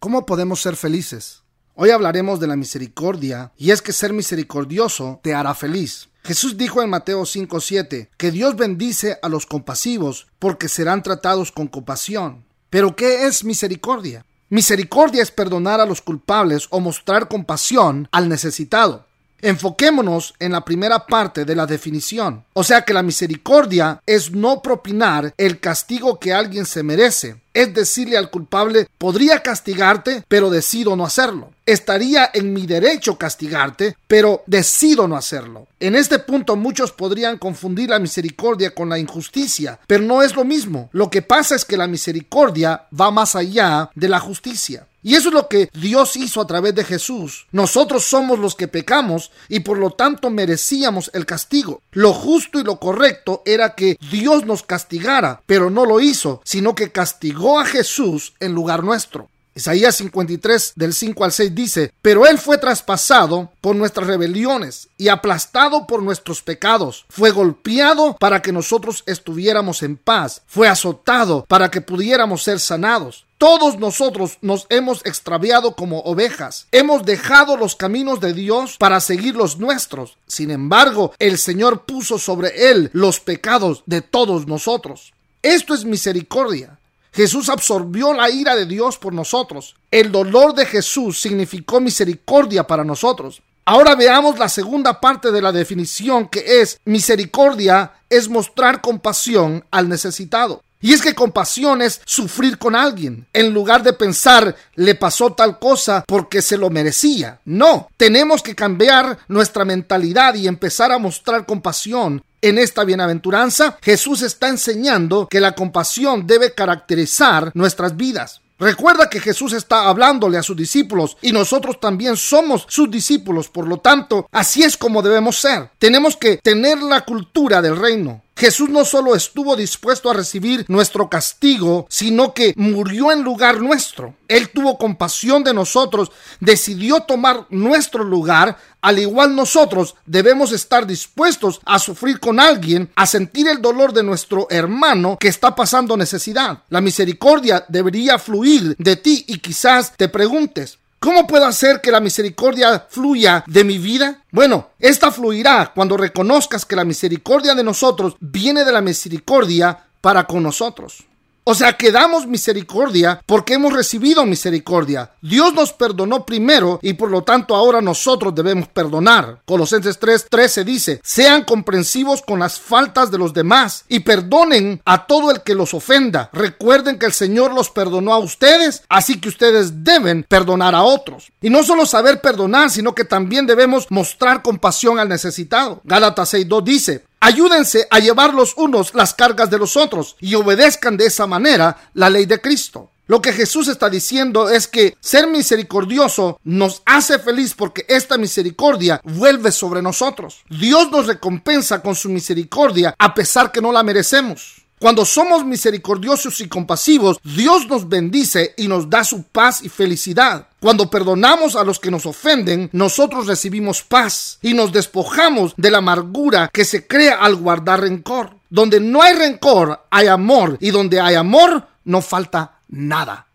¿Cómo podemos ser felices? Hoy hablaremos de la misericordia, y es que ser misericordioso te hará feliz. Jesús dijo en Mateo 5:7 que Dios bendice a los compasivos porque serán tratados con compasión. ¿Pero qué es misericordia? Misericordia es perdonar a los culpables o mostrar compasión al necesitado. Enfoquémonos en la primera parte de la definición. O sea que la misericordia es no propinar el castigo que alguien se merece. Es decirle al culpable, podría castigarte, pero decido no hacerlo. Estaría en mi derecho castigarte, pero decido no hacerlo. En este punto muchos podrían confundir la misericordia con la injusticia, pero no es lo mismo. Lo que pasa es que la misericordia va más allá de la justicia. Y eso es lo que Dios hizo a través de Jesús. Nosotros somos los que pecamos y por lo tanto merecíamos el castigo. Lo justo y lo correcto era que Dios nos castigara, pero no lo hizo, sino que castigó a Jesús en lugar nuestro. Isaías 53 del 5 al 6 dice: pero Él fue traspasado por nuestras rebeliones y aplastado por nuestros pecados. Fue golpeado para que nosotros estuviéramos en paz. Fue azotado para que pudiéramos ser sanados. Todos nosotros nos hemos extraviado como ovejas. Hemos dejado los caminos de Dios para seguir los nuestros. Sin embargo, el Señor puso sobre Él los pecados de todos nosotros. Esto es misericordia. Jesús absorbió la ira de Dios por nosotros. El dolor de Jesús significó misericordia para nosotros. Ahora veamos la segunda parte de la definición, que es: misericordia es mostrar compasión al necesitado. Y es que compasión es sufrir con alguien, en lugar de pensar, le pasó tal cosa porque se lo merecía. No, tenemos que cambiar nuestra mentalidad y empezar a mostrar compasión. En esta bienaventuranza, Jesús está enseñando que la compasión debe caracterizar nuestras vidas. Recuerda que Jesús está hablándole a sus discípulos y nosotros también somos sus discípulos. Por lo tanto, así es como debemos ser. Tenemos que tener la cultura del reino. Jesús no solo estuvo dispuesto a recibir nuestro castigo, sino que murió en lugar nuestro. Él tuvo compasión de nosotros, decidió tomar nuestro lugar. Al igual nosotros debemos estar dispuestos a sufrir con alguien, a sentir el dolor de nuestro hermano que está pasando necesidad. La misericordia debería fluir de ti y quizás te preguntes: ¿cómo puedo hacer que la misericordia fluya de mi vida? Bueno, esta fluirá cuando reconozcas que la misericordia de nosotros viene de la misericordia para con nosotros. O sea, que damos misericordia porque hemos recibido misericordia. Dios nos perdonó primero y por lo tanto ahora nosotros debemos perdonar. Colosenses 3:13 dice: sean comprensivos con las faltas de los demás y perdonen a todo el que los ofenda. Recuerden que el Señor los perdonó a ustedes, así que ustedes deben perdonar a otros. Y no solo saber perdonar, sino que también debemos mostrar compasión al necesitado. Gálatas 6:2 dice: ayúdense a llevar los unos las cargas de los otros y obedezcan de esa manera la ley de Cristo. Lo que Jesús está diciendo es que ser misericordioso nos hace feliz porque esta misericordia vuelve sobre nosotros. Dios nos recompensa con su misericordia a pesar que no la merecemos. Cuando somos misericordiosos y compasivos, Dios nos bendice y nos da su paz y felicidad. Cuando perdonamos a los que nos ofenden, nosotros recibimos paz y nos despojamos de la amargura que se crea al guardar rencor. Donde no hay rencor, hay amor, y donde hay amor, no falta nada.